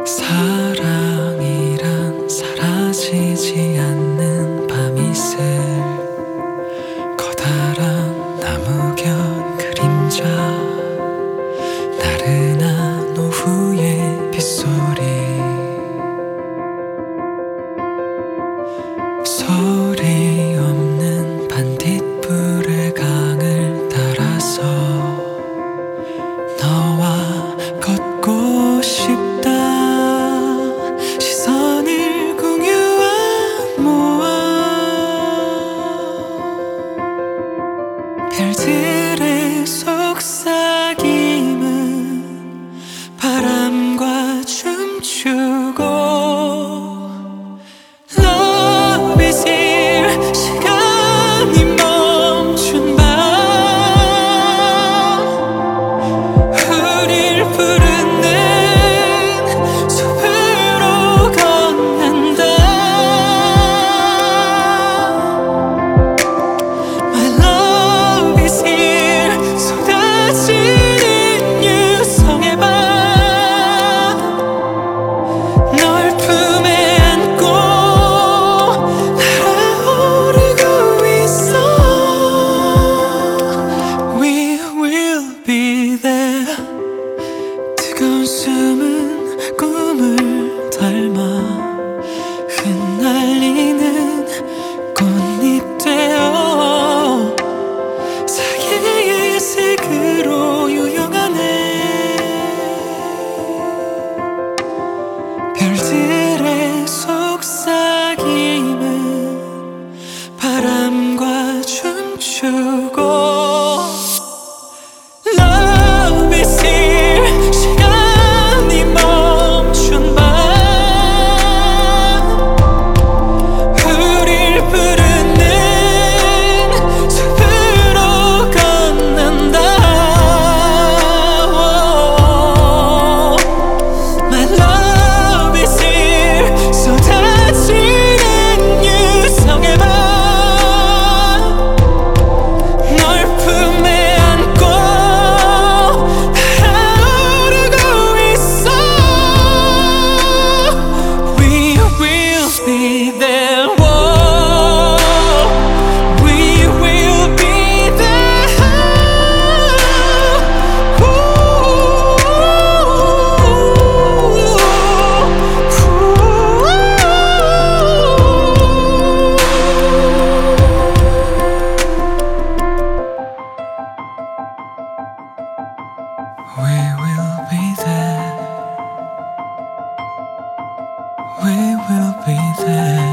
사랑이란 사라지지 않는 밤이슬 커다란 나무곁 그림자 나른한 오후의 빗소리 소리 없는 반딧불의 강을 따라서 너와 걷고 싶다 시선을 공유한 모아 별들의 속삭임은 바람과 춤추고 Love is here 시간이 멈춘 밤 우릴 부르는 숲으로 걷는다 My love is here 쏟아지는 유성의 밤 널 품에 안고 날아오르고 있어 We will be there 뜨거운 숨은 꿈을 닮아 흩날리는 꽃잎 되어 사계의 색으로 유영하네 별들의 속삭임은 바람과 춤추고 Love is here 시간이 멈춘 밤 우릴 부르는 숲으로 걷는다 My love is here 쏟아지는 유성의 밤 널 품에 안고 날아오르고 있어 We will be there We will be there We will be there We will be there